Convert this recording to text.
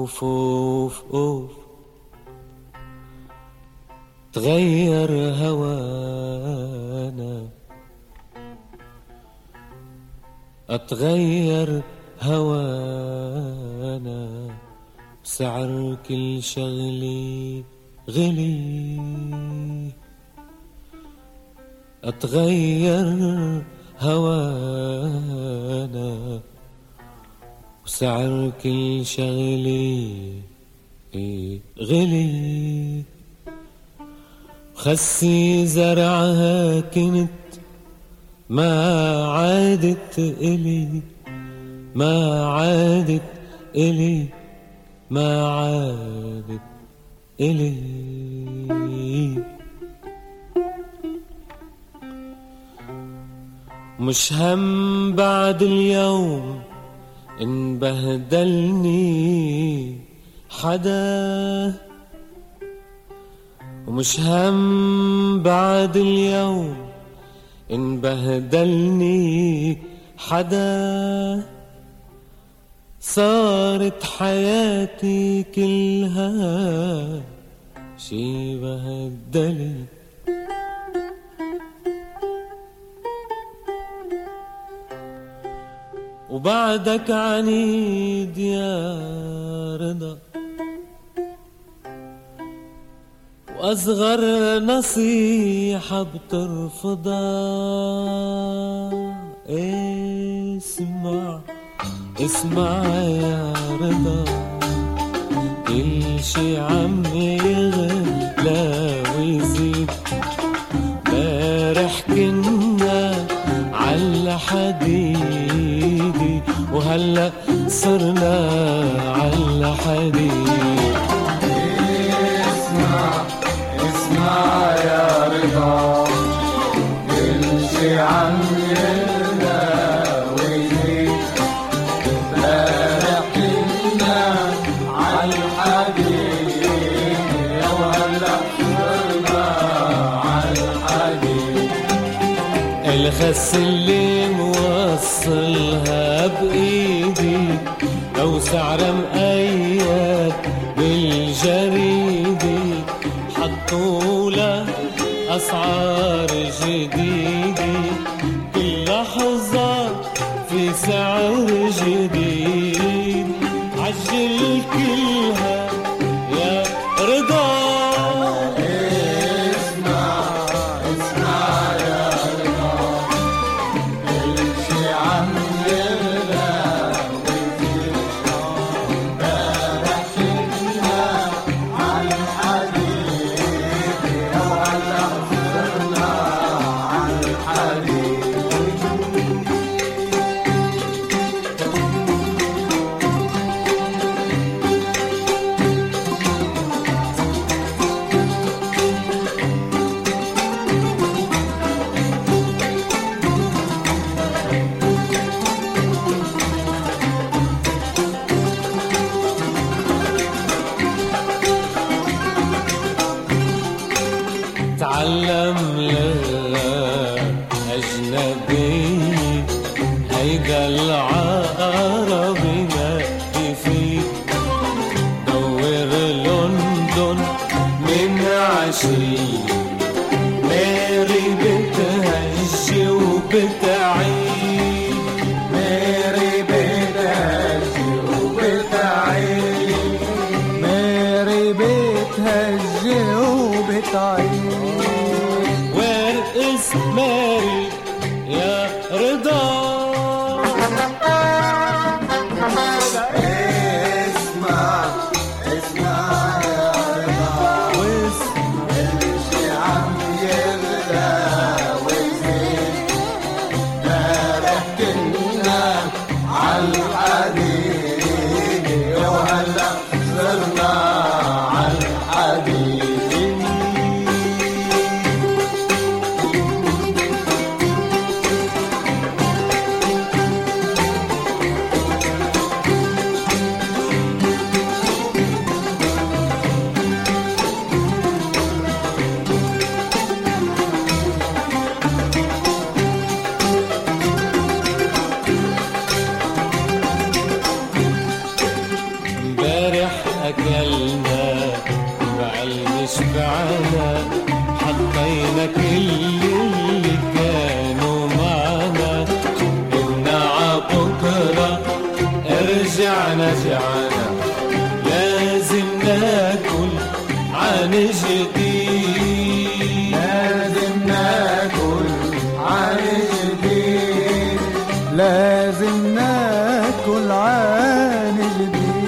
أوف أوف أوف تغير هوانا، أتغير هوانا، سعر كل شغلي غلي. أتغير هوانا وسعر كل شغلي غلي. خسي زرعها كنت ما عادت إلي، ما عادت إلي، ما عادت إلي. مش هم بعد اليوم إن بهدلني حدا، ومش هم بعد اليوم إن بهدلني حدا. صارت حياتي كلها شي بهدلي. وبعدك عنيد يا رضا، وأصغر نصيحة بترفضها. اسمع اسمع يا رضا، كل شي عم يغلى ويزيد. بارح كنا عالحديد وهلأ صرنا عالحديد. اسمع يا رضا، كل شي عم يغلى ويزيد. بارح كنا عالحديد وهلأ صرنا عالحديد. الخس اللي موصلها بإيدي لو سعر مقيد بالجريدة، حطوله أسعار جديدة. كل لحظة في سعر جديد. عجل كلها يا رضا. تعلم للأجنبي هيدا العربي نادي فيه. دور لندن من عشرين، ماري بتهجي وبتعيد. ماري بتهجي وبتعيد. ماري بتهجي وبتعيد. وارقص ماري يا رضا. اسمع اسمع يا رضا، واسمع كل شي عم يغلى ويزيد. بارح كنا عالحديد وهلأ صرنا عالحديد. جعنا لازم ناكل عن جديد، لازم ناكل عن جديد، لازم ناكل عن جديد.